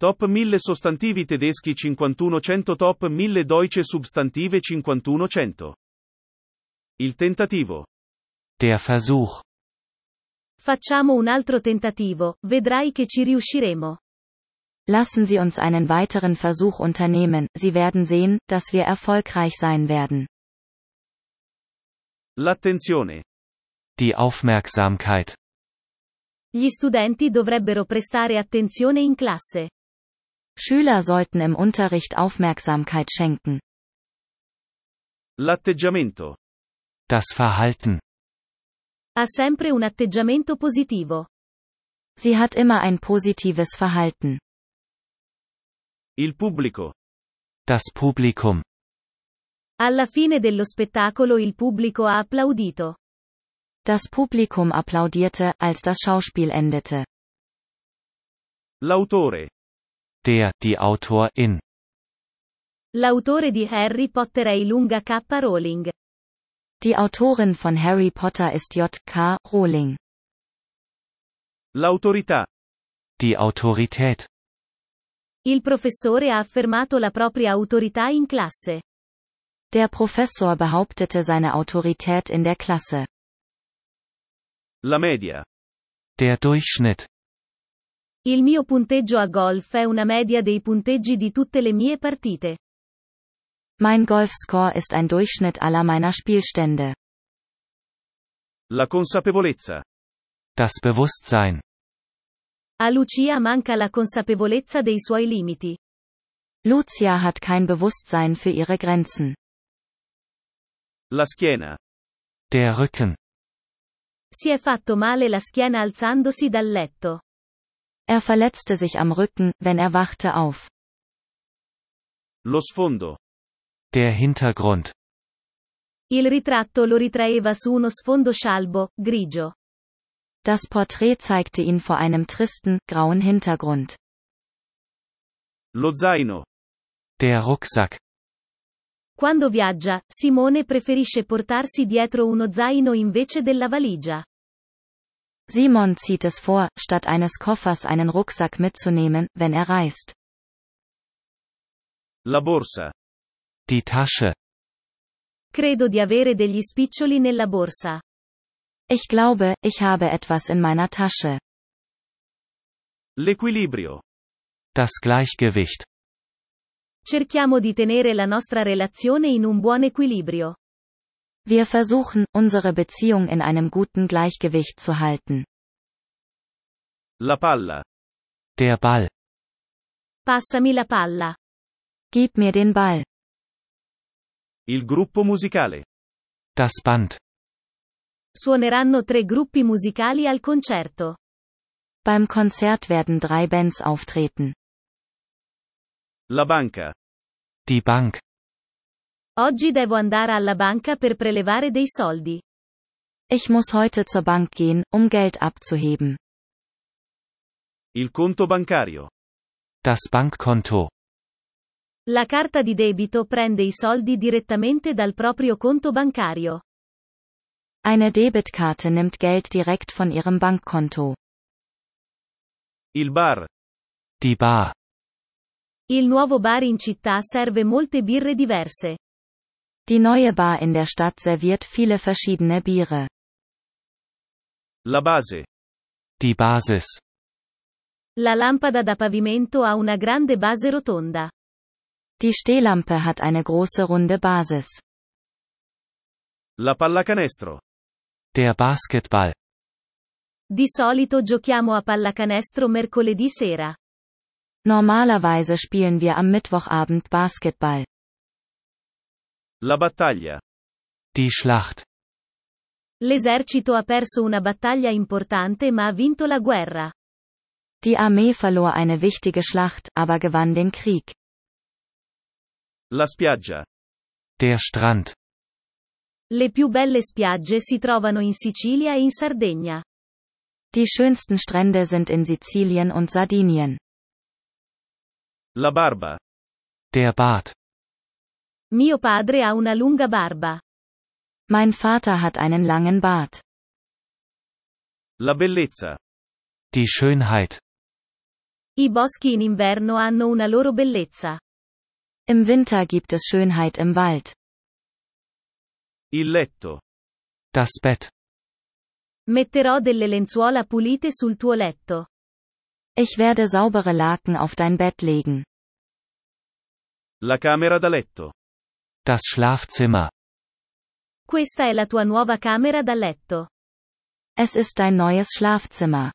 Top 1000 sostantivi tedeschi 5100. Top 1000 deutsche Substantive 5100. Il tentativo. Der Versuch. Facciamo un altro tentativo, vedrai che ci riusciremo. Lassen Sie uns einen weiteren Versuch unternehmen, Sie werden sehen, dass wir erfolgreich sein werden. L'attenzione. Die Aufmerksamkeit. Gli studenti dovrebbero prestare attenzione in classe. Schüler sollten im Unterricht Aufmerksamkeit schenken. L'atteggiamento. Das Verhalten. Ha sempre un atteggiamento positivo. Sie hat immer ein positives Verhalten. Il pubblico. Das Publikum. Alla fine dello spettacolo il pubblico ha applaudito. Das Publikum applaudierte, als das Schauspiel endete. L'autore. Die Autorin. L'autore di Harry Potter è Lunga K. Rowling. Die Autorin von Harry Potter ist J.K. Rowling. L'autorità. Die Autorität. Il professore ha affermato la propria autorità in classe. Der Professor behauptete seine Autorität in der Klasse. La media. Der Durchschnitt. Il mio punteggio a golf è una media dei punteggi di tutte le mie partite. Mein Golfscore ist ein Durchschnitt aller meiner Spielstände. La consapevolezza. Das Bewusstsein. A Lucia manca la consapevolezza dei suoi limiti. Lucia hat kein Bewusstsein für ihre Grenzen. La schiena. Der Rücken. Si è fatto male la schiena alzandosi dal letto. Er verletzte sich am Rücken, wenn er wachte auf. Lo sfondo. Der Hintergrund. Il ritratto lo ritraeva su uno sfondo scialbo, grigio. Das Porträt zeigte ihn vor einem tristen, grauen Hintergrund. Lo zaino. Der Rucksack. Quando viaggia, Simone preferisce portarsi dietro uno zaino invece della valigia. Simon zieht es vor, statt eines Koffers einen Rucksack mitzunehmen, wenn er reist. La borsa. Die Tasche. Credo di avere degli spiccioli nella borsa. Ich glaube, ich habe etwas in meiner Tasche. L'equilibrio. Das Gleichgewicht. Cerchiamo di tenere la nostra relazione in un buon equilibrio. Wir versuchen, unsere Beziehung in einem guten Gleichgewicht zu halten. La palla. Der Ball. Passami la palla. Gib mir den Ball. Il gruppo musicale. Das Band. Suoneranno 3 gruppi musicali al concerto. Beim Konzert werden 3 Bands auftreten. La banca. Die Bank. Oggi devo andare alla banca per prelevare dei soldi. Ich muss heute zur Bank gehen, um Geld abzuheben. Il conto bancario. Das Bankkonto. La carta di debito prende i soldi direttamente dal proprio conto bancario. Eine Debitkarte nimmt Geld direkt von ihrem Bankkonto. Il bar. Die Bar. Il nuovo bar in città serve molte birre diverse. Die neue Bar in der Stadt serviert viele verschiedene Biere. La base. Die Basis. La lampada da pavimento ha una grande base rotonda. Die Stehlampe hat eine große runde Basis. La pallacanestro. Der Basketball. Di solito giochiamo a pallacanestro mercoledì sera. Normalerweise spielen wir am Mittwochabend Basketball. La battaglia. Die Schlacht. L'esercito ha perso una battaglia importante ma ha vinto la guerra. Die Armee verlor eine wichtige Schlacht, aber gewann den Krieg. La spiaggia. Der Strand. Le più belle spiagge si trovano in Sicilia e in Sardegna. Die schönsten Strände sind in Sizilien und Sardinien. La barba. Der Bart. Mio padre ha una lunga barba. Mein Vater hat einen langen Bart. La bellezza. Die Schönheit. I boschi in inverno hanno una loro bellezza. Im Winter gibt es Schönheit im Wald. Il letto. Das Bett. Metterò delle lenzuola pulite sul tuo letto. Ich werde saubere Laken auf dein Bett legen. La camera da letto. Das Schlafzimmer. Questa è la tua nuova camera da letto. Es ist dein neues Schlafzimmer.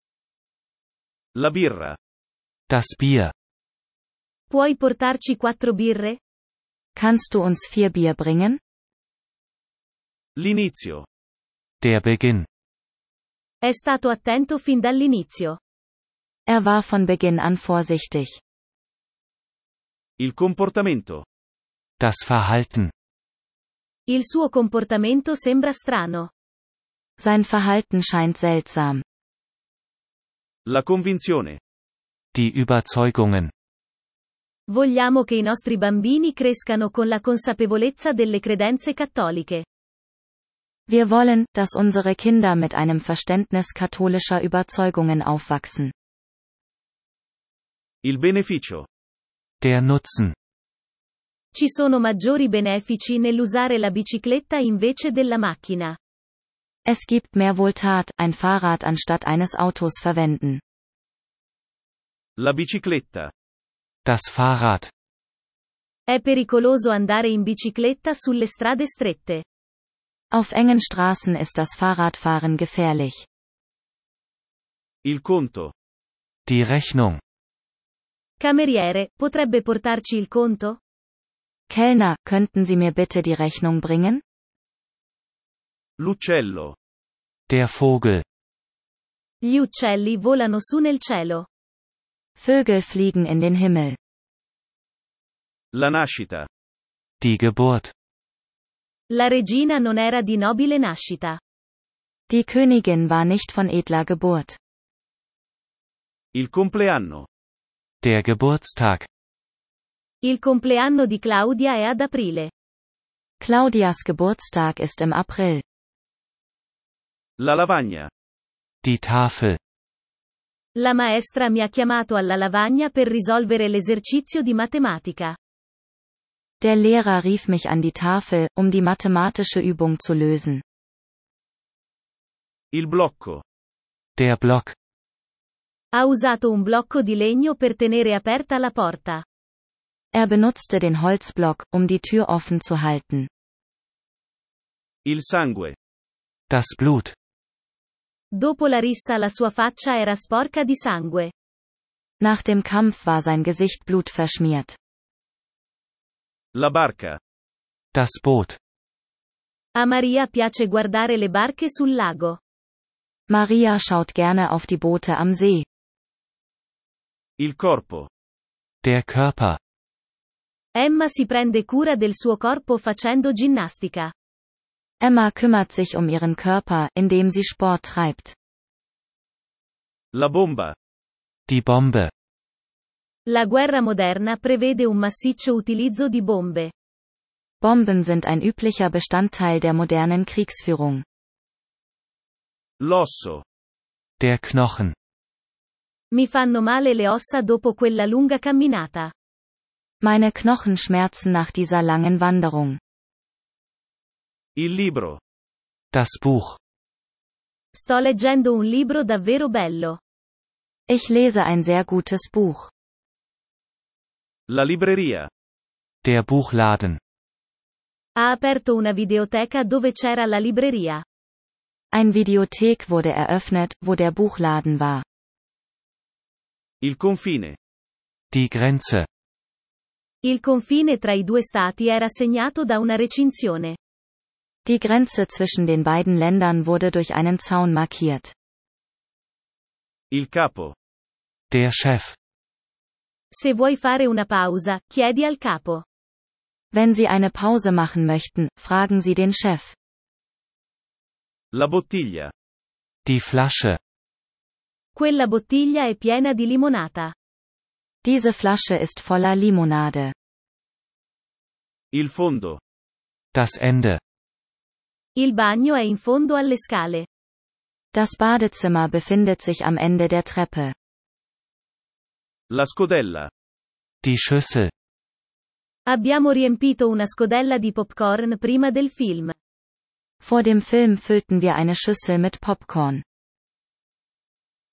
La birra. Das Bier. Puoi portarci 4 birre? Kannst du uns 4 Bier bringen? L'inizio. Der Beginn. È stato attento fin dall'inizio. Er war von Beginn an vorsichtig. Il comportamento. Das Verhalten. Il suo comportamento sembra strano. Sein Verhalten scheint seltsam. La convinzione. Die Überzeugungen. Vogliamo che i nostri bambini crescano con la consapevolezza delle credenze cattoliche. Wir wollen, dass unsere Kinder mit einem Verständnis katholischer Überzeugungen aufwachsen. Il beneficio. Der Nutzen. Ci sono maggiori benefici nell'usare la bicicletta invece della macchina. Es gibt mehr Wohltat, ein Fahrrad anstatt eines Autos verwenden. La bicicletta. Das Fahrrad. È pericoloso andare in bicicletta sulle strade strette. Auf engen Straßen ist das Fahrradfahren gefährlich. Il conto. Die Rechnung. Cameriere, potrebbe portarci il conto? Kellner, könnten Sie mir bitte die Rechnung bringen? L'uccello. Der Vogel. Gli uccelli volano su nel cielo. Vögel fliegen in den Himmel. La nascita. Die Geburt. La regina non era di nobile nascita. Die Königin war nicht von edler Geburt. Il compleanno. Der Geburtstag. Il compleanno di Claudia è ad aprile. Claudias Geburtstag ist im April. La lavagna. Die Tafel. La maestra mi ha chiamato alla lavagna per risolvere l'esercizio di matematica. Der Lehrer rief mich an die Tafel, um die mathematische Übung zu lösen. Il blocco. Der Block. Ha usato un blocco di legno per tenere aperta la porta. Er benutzte den Holzblock, um die Tür offen zu halten. Il sangue. Das Blut. Dopo la rissa la sua faccia era sporca di sangue. Nach dem Kampf war sein Gesicht blutverschmiert. La barca. Das Boot. A Maria piace guardare le barche sul lago. Maria schaut gerne auf die Boote am See. Il corpo. Der Körper. Emma si prende cura del suo corpo facendo ginnastica. Emma kümmert sich um ihren Körper, indem sie Sport treibt. La bomba. Die Bombe. La guerra moderna prevede un massiccio utilizzo di bombe. Bomben sind ein üblicher Bestandteil der modernen Kriegsführung. L'osso. Der Knochen. Mi fanno male le ossa dopo quella lunga camminata. Meine Knochen schmerzen nach dieser langen Wanderung. Il libro. Das Buch. Sto leggendo un libro davvero bello. Ich lese ein sehr gutes Buch. La libreria. Der Buchladen. Ha aperto una videoteca dove c'era la libreria. Ein Videothek wurde eröffnet, wo der Buchladen war. Il confine. Die Grenze. Il confine tra i due stati era segnato da una recinzione. Die Grenze zwischen den beiden Ländern wurde durch einen Zaun markiert. Il capo. Der Chef. Se vuoi fare una pausa, chiedi al capo. Wenn Sie eine Pause machen möchten, fragen Sie den Chef. La bottiglia. Die Flasche. Quella bottiglia è piena di limonata. Diese Flasche ist voller Limonade. Il fondo. Das Ende. Il bagno è in fondo alle scale. Das Badezimmer befindet sich am Ende der Treppe. La scodella. Die Schüssel. Abbiamo riempito una scodella di popcorn prima del film. Vor dem Film füllten wir eine Schüssel mit Popcorn.